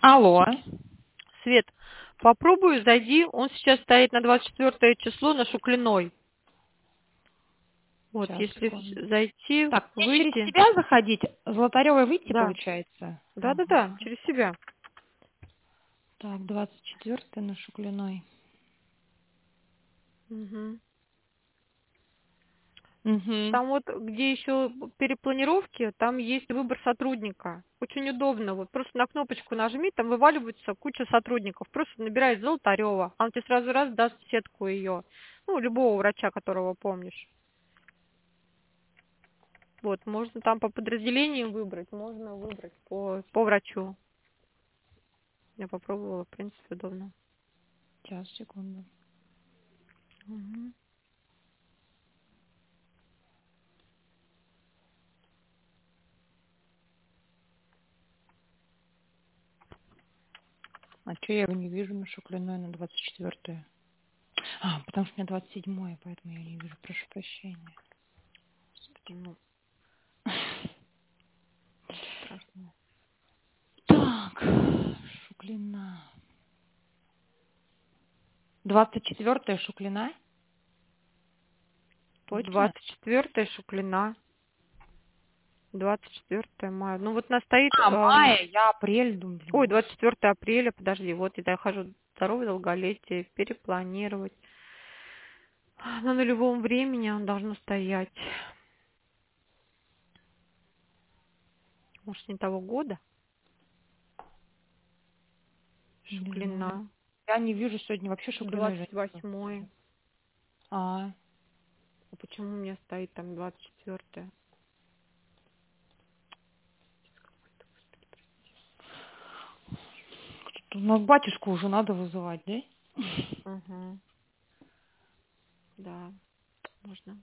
Алло. Свет, попробуй, зайди, он сейчас стоит на 24 число на Шуклиной. Вот, Сейчас, если секунду. зайти, Так, мне через выйти. тебя заходить, Золотаревой выйти, Да, получается? да-да-да, Ага. через себя. Так, 24-й на Шуклиной. Мгм. Угу. Там вот, где еще перепланировки, там есть выбор сотрудника. Очень удобно. Вот просто на кнопочку нажми, там вываливается куча сотрудников. Просто набирай Золотарева. Он тебе сразу раз даст сетку ее. Ну, любого врача, которого помнишь. Вот, можно там по подразделениям выбрать, можно выбрать по врачу. Я попробовала, в принципе, удобно. Сейчас, секунду. Мгм. А что я его не вижу на Шуклиной на 24-е? Потому что у меня 27-е, поэтому я не вижу. Прошу прощения. Ну, ничего страшного. Так, Шуклина. 24-я Шуклина? Точно? 24 Шуклина, 24 мая. Ну вот она стоит, Мая, я апрель, думаю, блин, ой, господи. 24 апреля, подожди, вот я хожу, здоровье, долголетие, перепланировать. На нулевом времени он должно стоять. Может, не того года? Не знаю. Шуклина, Я не вижу сегодня вообще Шуклиной же. 28. А, А почему у меня стоит там 24? ну, батюшку уже надо вызывать, да? Угу. Да, можно.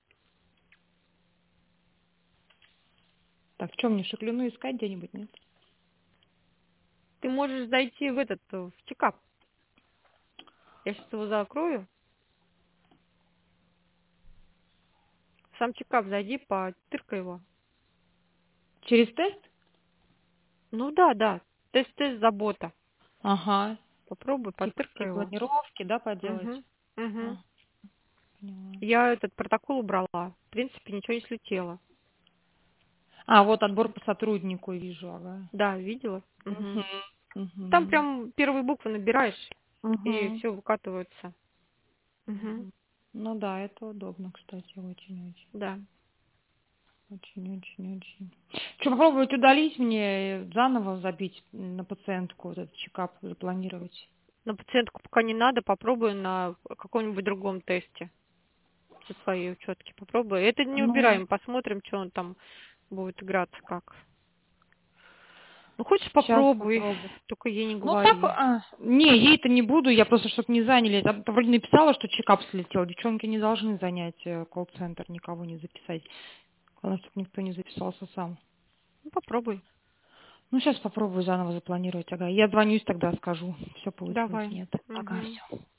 Так, что мне Шуклину искать где-нибудь, нет? Ты можешь зайти в этот, в чекап. Я сейчас его закрою. В сам чекап зайди, потыркай его. Через тест? Ну да, да. Тест забота. Ага. Попробуй, Типа потыркай его. планировки, да, поделать? Угу. Угу. А, поняла. Я этот протокол убрала. В принципе, ничего не слетело. Вот отбор по сотруднику вижу, ага. Да, видела? Угу. Угу. Там Угу. прям первые буквы набираешь, и Угу. все выкатывается. Угу. Угу. Ну да, это удобно, кстати, очень-очень. Да. Очень-очень-очень. Что, попробовать удалить мне, заново забить на пациентку, вот этот чекап запланировать? На пациентку пока не надо, попробуй на каком-нибудь другом тесте. Со своей учетки попробуй. Это не Ну, убираем, посмотрим, что он там будет играться как. Ну, хочешь сейчас попробуй, попробую. только ей не Ну так, говори. не, ей-то не буду, я просто, чтобы не заняли. Там вроде написала, что чекап слетел. Девчонки не должны занять колл-центр, никого не записать. Главное, чтобы никто не записался сам. Ну, попробуй. Ну, сейчас попробую заново запланировать. Ага, я звонюсь тогда, скажу. Все получилось, Давай. нет. Ага, Угу. все.